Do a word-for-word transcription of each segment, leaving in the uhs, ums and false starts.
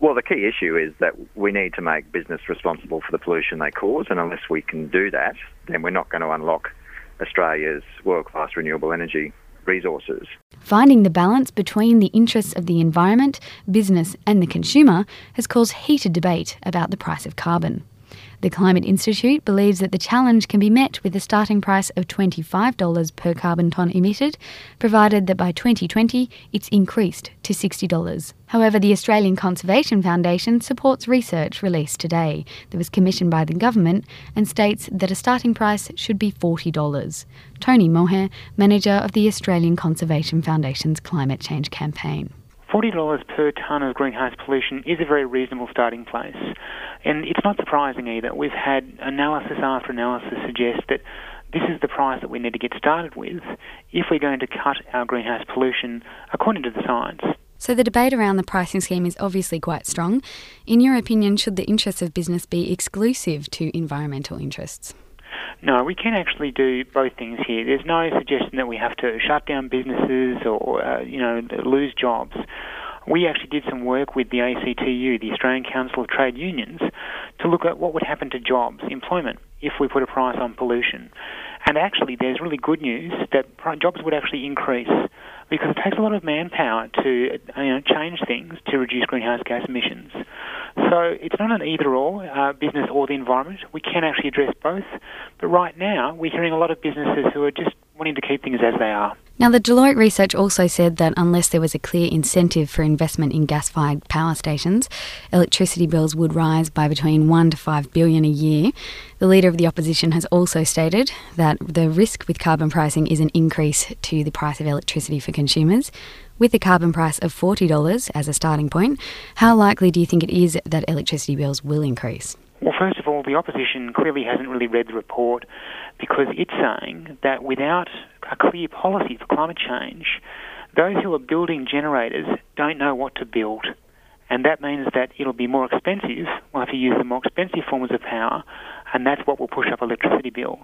Well, the key issue is that we need to make business responsible for the pollution they cause, and unless we can do that, then we're not going to unlock Australia's world-class renewable energy resources. Finding the balance between the interests of the environment, business and the consumer has caused heated debate about the price of carbon. The Climate Institute believes that the challenge can be met with a starting price of twenty-five dollars per carbon tonne emitted, provided that by twenty twenty it's increased to sixty dollars. However, the Australian Conservation Foundation supports research released today that was commissioned by the government and states that a starting price should be forty dollars. Tony Moher, manager of the Australian Conservation Foundation's climate change campaign. forty dollars per tonne of greenhouse pollution is a very reasonable starting place. And it's not surprising either. We've had analysis after analysis suggest that this is the price that we need to get started with if we're going to cut our greenhouse pollution according to the science. So the debate around the pricing scheme is obviously quite strong. In your opinion, should the interests of business be exclusive to environmental interests? No, we can actually do both things here. There's no suggestion that we have to shut down businesses or, uh, you know, lose jobs. We actually did some work with the A C T U, the Australian Council of Trade Unions, to look at what would happen to jobs, employment, if we put a price on pollution. And actually, there's really good news that jobs would actually increase because it takes a lot of manpower to you know, change things to reduce greenhouse gas emissions. So it's not an either-or, uh, business or the environment. We can actually address both. But right now, we're hearing a lot of businesses who are just wanting to keep things as they are. Now, the Deloitte research also said that unless there was a clear incentive for investment in gas-fired power stations, electricity bills would rise by between one to five billion a year. The leader of the opposition has also stated that the risk with carbon pricing is an increase to the price of electricity for consumers. With a carbon price of forty dollars as a starting point, how likely do you think it is that electricity bills will increase? Well, first of all, the opposition clearly hasn't really read the report because it's saying that without a clear policy for climate change, those who are building generators don't know what to build. And that means that it'll be more expensive. We'll have to use the more expensive forms of power, and that's what will push up electricity bills.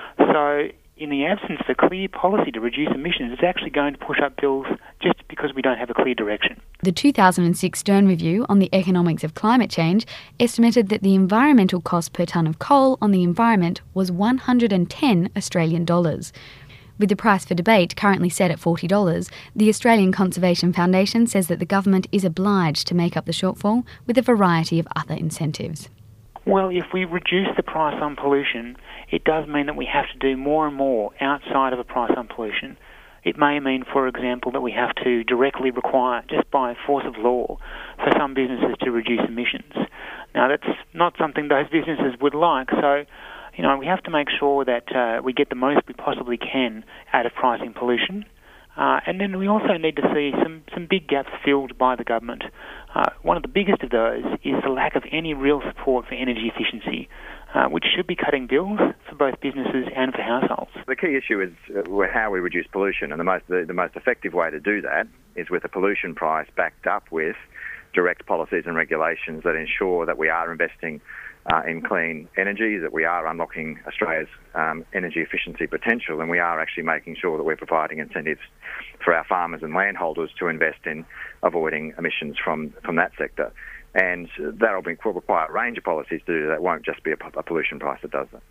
So in the absence of a clear policy to reduce emissions, it's actually going to push up bills just because we don't have a clear direction. The two thousand six Stern Review on the economics of climate change estimated that the environmental cost per tonne of coal on the environment was one hundred ten Australian dollars. With the price for debate currently set at forty dollars, the Australian Conservation Foundation says that the government is obliged to make up the shortfall with a variety of other incentives. Well, if we reduce the price on pollution, it does mean that we have to do more and more outside of a price on pollution. It may mean, for example, that we have to directly require, just by force of law, for some businesses to reduce emissions. Now, that's not something those businesses would like, so you know, we have to make sure that uh, we get the most we possibly can out of pricing pollution. Uh, and then we also need to see some, some big gaps filled by the government. Uh, one of the biggest of those is the lack of any real support for energy efficiency, uh, which should be cutting bills for both businesses and for households. The key issue is uh, how we reduce pollution, and the most, the, the most effective way to do that is with a pollution price backed up with direct policies and regulations that ensure that we are investing Uh, in clean energy, that we are unlocking Australia's um, energy efficiency potential, and we are actually making sure that we're providing incentives for our farmers and landholders to invest in avoiding emissions from, from that sector. And that will require a range of policies to do that. It won't just be a, a pollution price that does that.